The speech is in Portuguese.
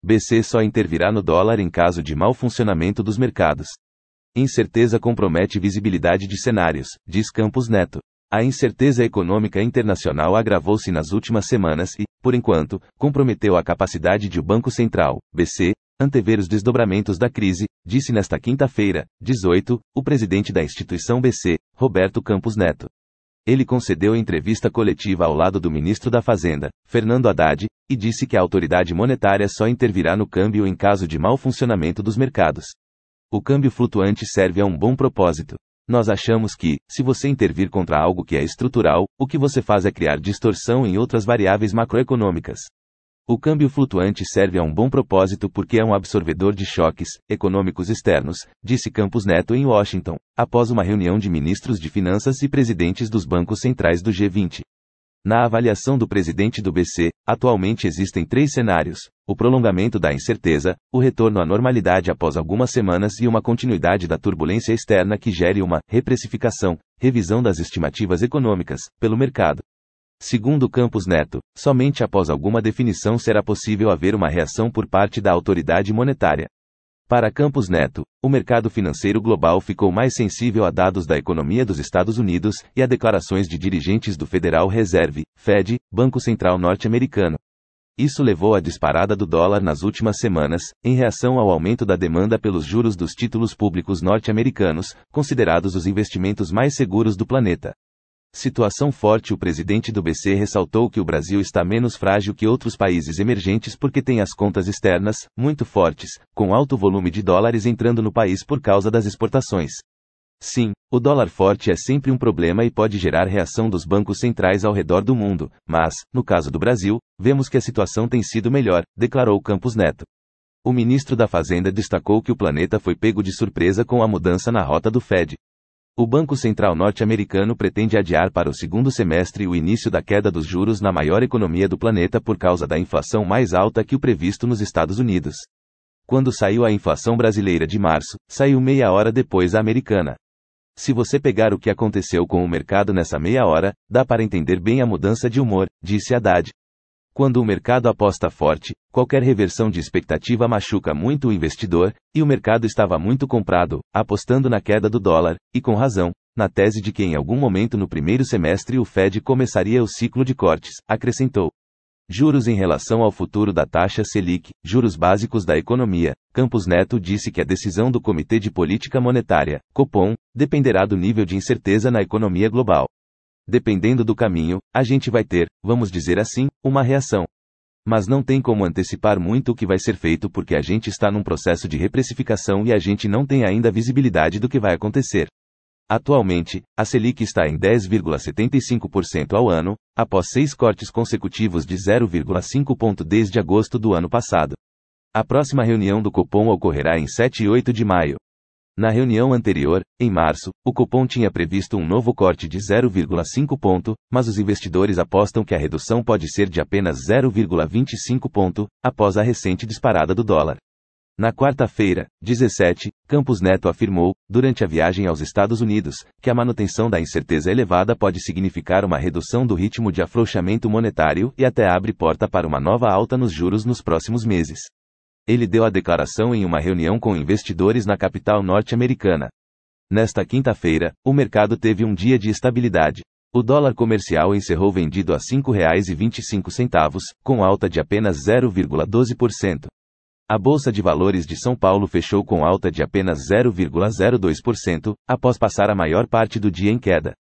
BC só intervirá no dólar em caso de mau funcionamento dos mercados. Incerteza compromete visibilidade de cenários, diz Campos Neto. A incerteza econômica internacional agravou-se nas últimas semanas e, por enquanto, comprometeu a capacidade de o Banco Central, BC, antever os desdobramentos da crise, disse nesta quinta-feira, 18, o presidente da instituição BC, Roberto Campos Neto. Ele concedeu entrevista coletiva ao lado do ministro da Fazenda, Fernando Haddad, e disse que a autoridade monetária só intervirá no câmbio em caso de mau funcionamento dos mercados. O câmbio flutuante serve a um bom propósito. Nós achamos que, se você intervir contra algo que é estrutural, o que você faz é criar distorção em outras variáveis macroeconômicas. O câmbio flutuante serve a um bom propósito porque é um absorvedor de choques econômicos externos, disse Campos Neto em Washington, após uma reunião de ministros de finanças e presidentes dos bancos centrais do G20. Na avaliação do presidente do BC, atualmente existem 3 cenários: o prolongamento da incerteza, o retorno à normalidade após algumas semanas e uma continuidade da turbulência externa que gere uma reprecificação, revisão das estimativas econômicas, pelo mercado. Segundo Campos Neto, somente após alguma definição será possível haver uma reação por parte da autoridade monetária. Para Campos Neto, o mercado financeiro global ficou mais sensível a dados da economia dos Estados Unidos e a declarações de dirigentes do Federal Reserve, Fed, Banco Central norte-americano. Isso levou à disparada do dólar nas últimas semanas, em reação ao aumento da demanda pelos juros dos títulos públicos norte-americanos, considerados os investimentos mais seguros do planeta. Situação forte. O presidente do BC ressaltou que o Brasil está menos frágil que outros países emergentes porque tem as contas externas, muito fortes, com alto volume de dólares entrando no país por causa das exportações. Sim, o dólar forte é sempre um problema e pode gerar reação dos bancos centrais ao redor do mundo, mas, no caso do Brasil, vemos que a situação tem sido melhor, declarou Campos Neto. O ministro da Fazenda destacou que o planeta foi pego de surpresa com a mudança na rota do Fed. O Banco Central norte-americano pretende adiar para o segundo semestre o início da queda dos juros na maior economia do planeta por causa da inflação mais alta que o previsto nos Estados Unidos. Quando saiu a inflação brasileira de março, saiu meia hora depois a americana. Se você pegar o que aconteceu com o mercado nessa meia hora, dá para entender bem a mudança de humor, disse Haddad. Quando o mercado aposta forte, qualquer reversão de expectativa machuca muito o investidor, e o mercado estava muito comprado, apostando na queda do dólar, e com razão, na tese de que em algum momento no primeiro semestre o Fed começaria o ciclo de cortes, acrescentou. Juros em relação ao futuro da taxa Selic, juros básicos da economia, Campos Neto disse que a decisão do Comitê de Política Monetária, Copom, dependerá do nível de incerteza na economia global. Dependendo do caminho, a gente vai ter, vamos dizer assim, uma reação. Mas não tem como antecipar muito o que vai ser feito porque a gente está num processo de reprecificação e a gente não tem ainda visibilidade do que vai acontecer. Atualmente, a Selic está em 10,75% ao ano, após 6 cortes consecutivos de 0,5 ponto desde agosto do ano passado. A próxima reunião do Copom ocorrerá em 7 e 8 de maio. Na reunião anterior, em março, o Copom tinha previsto um novo corte de 0,5 ponto, mas os investidores apostam que a redução pode ser de apenas 0,25 ponto, após a recente disparada do dólar. Na quarta-feira, 17, Campos Neto afirmou, durante a viagem aos Estados Unidos, que a manutenção da incerteza elevada pode significar uma redução do ritmo de afrouxamento monetário e até abre porta para uma nova alta nos juros nos próximos meses. Ele deu a declaração em uma reunião com investidores na capital norte-americana. Nesta quinta-feira, o mercado teve um dia de estabilidade. O dólar comercial encerrou vendido a R$ 5,25, com alta de apenas 0,12%. A Bolsa de Valores de São Paulo fechou com alta de apenas 0,02%, após passar a maior parte do dia em queda.